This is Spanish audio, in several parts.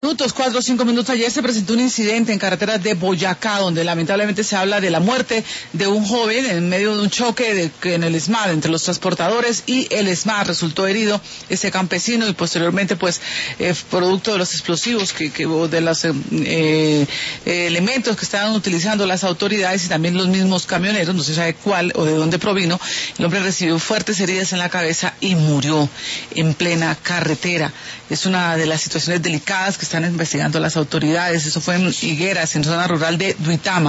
Minutos, 4 o 5 minutos. Ayer se presentó un incidente en carreteras de Boyacá, donde lamentablemente se habla de la muerte de un joven en medio de un choque en el ESMAD entre los transportadores y el ESMAD. Resultó herido ese campesino y posteriormente, pues, producto de los explosivos de los elementos que estaban utilizando las autoridades y también los mismos camioneros, no se sabe cuál o de dónde provino, el hombre recibió fuertes heridas en la cabeza y murió en plena carretera. Es una de las situaciones delicadas que están investigando las autoridades. Eso fue en Higueras, en zona rural de Duitama.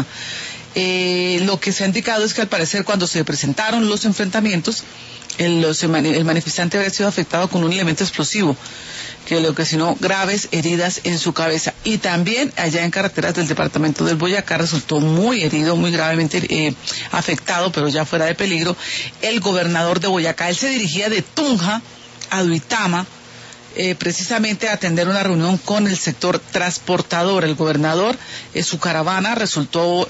Lo que se ha indicado es que al parecer cuando se presentaron los enfrentamientos, el manifestante había sido afectado con un elemento explosivo que le ocasionó graves heridas en su cabeza. Y también allá en carreteras del departamento del Boyacá resultó muy herido, muy gravemente afectado, pero ya fuera de peligro, el gobernador de Boyacá. Él se dirigía de Tunja a Duitama, precisamente a atender una reunión con el sector transportador. El gobernador, su caravana resultó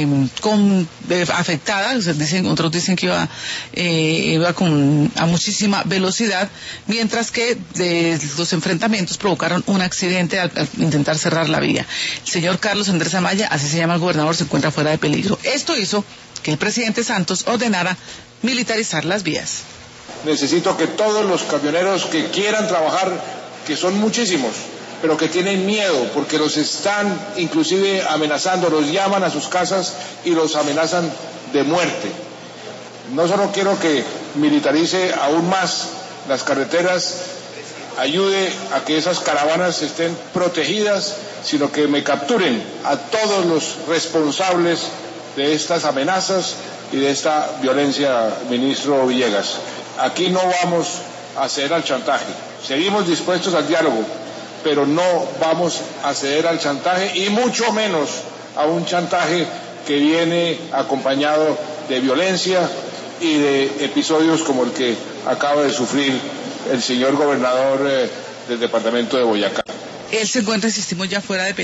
afectada. Otros dicen que iba a muchísima velocidad, mientras que los enfrentamientos provocaron un accidente al intentar cerrar la vía. El señor Carlos Andrés Amaya, así se llama el gobernador, se encuentra fuera de peligro. Esto hizo que el presidente Santos ordenara militarizar las vías. Necesito que todos los camioneros que quieran trabajar, que son muchísimos, pero que tienen miedo porque los están inclusive amenazando, los llaman a sus casas y los amenazan de muerte. No solo quiero que militarice aún más las carreteras, ayude a que esas caravanas estén protegidas, sino que me capturen a todos los responsables de estas amenazas y de esta violencia, ministro Villegas. Aquí no vamos a ceder al chantaje. Seguimos dispuestos al diálogo, pero no vamos a ceder al chantaje y mucho menos a un chantaje que viene acompañado de violencia y de episodios como el que acaba de sufrir el señor gobernador del departamento de Boyacá. Él se encuentra, insistimos, ya fuera de peligro.